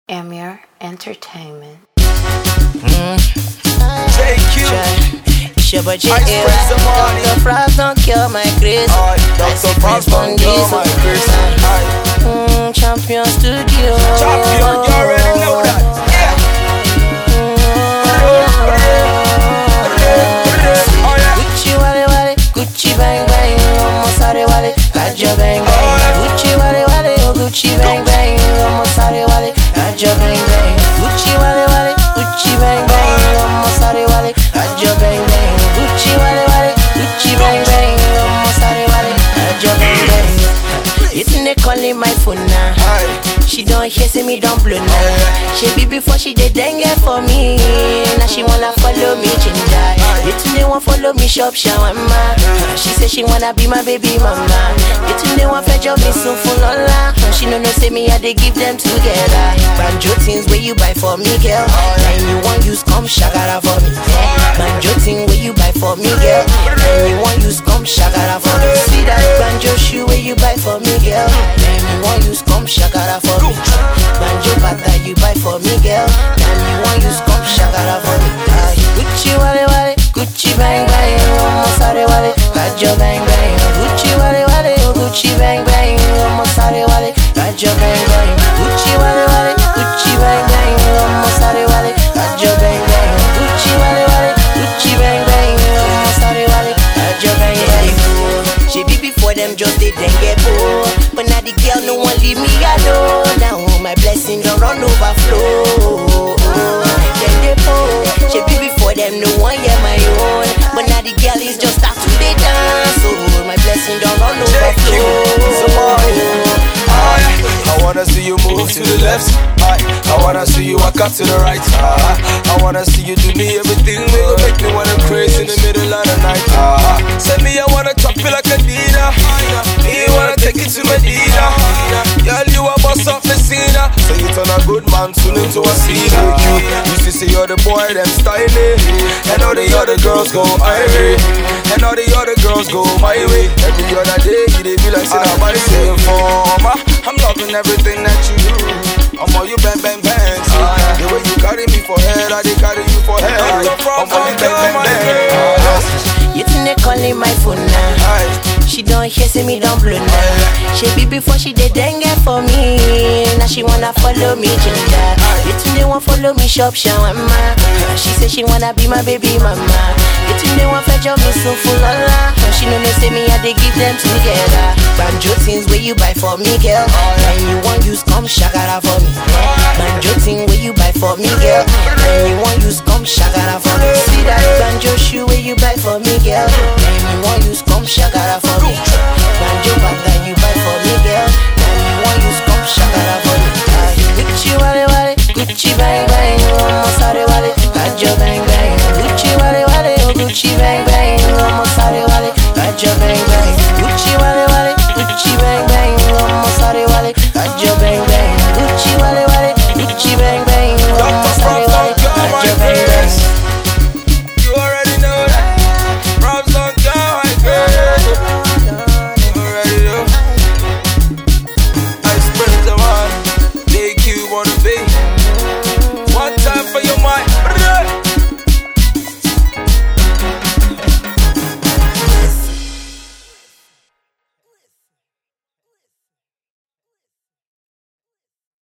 Amir Entertainment. JQ. Shabba J. I spread some money. Dr. Frost don't cure my grace. Dr. Frost don't cure my grace. Champion Studio. Champion, you already know that. Gucci wale wale, Gucci bang bang, Mosare wale, Kaja bang bang. Gucci wale wale, oh Gucci bang bang, Mosare wale, Kaja bang bang. Gucci wale wale, Gucci bang bang, Mosare wale, Kaja bang bang. Gucci wale wale, Gucci bang bang, Mosare wale, Kaja bang bang. It's in the calling my phone now. She don't hear, see me don't blow now. She be before she did dengue for me. Now she wanna follow me, ginger. You two they want follow me, shop shawarma. She say she wanna be my baby mama. You two they want fetch up me so full on la. She no say me, I they give them together. Banjo things where you buy for me, girl. And you want use come shakara for me. Banjo thing where you buy for me, girl. And you want use come shakara for me. See that banjo shoe where you buy for me, girl. And you want use come shakara for me. Banjo bata you buy for me, girl. And you want use come shakara for me. Gucci wale wale, Gucci bang bang, Mosare wale, Kajo bang bang. Gucci wale wale, oh Gucci bang bang, Mosare wale, Kajo bang bang. Gucci wale wale, Gucci bang bang, Mosare wale, Kajo bang bang. Gucci wale wale, Gucci bang bang, Mosare wale, Kajo bang bang. She be before them just they then get bored, but now the girl no one leave me alone. Now my blessing don't run overflow. Then they pour. She be before them no one hear my own, but now the girl is just start to they dance. So my blessing don't run overflow. I wanna see you move to the left. I wanna see you walk up to the right. I wanna see you do me everything. Make me wanna crazy in the middle of the night. Send me, I wanna chop you like a Dina. Me wanna take it to Medina. Girl, you a boss of Messina. So you turn a good man soon into a cedar. Used to say you're the boy, them styling. And all the other girls go Ivy. And all the other girls go my way. Every other day, you they be like, say, now, body say, informer. I'm loving everything that you do. I'm all you bang bang bang. The way you carry me for head, I they carry you for head. I'm all you bang bang bang. You think they calling my phone now? She don't hear, see me don't blow now. She be before she did dengue for me. Now she wanna follow me, ginger. You think they want follow me, shop shawarma. She say she wanna be my baby mama. You think they want fetch up me so full on la. She no say me, I they give them together. Banjo things where you buy for me, girl. And you want use come shakara for me. Banjo thing where you buy for me, girl. And you want use come shakara for me. See that banjo shoe where you buy for me, girl. And you want use come shakara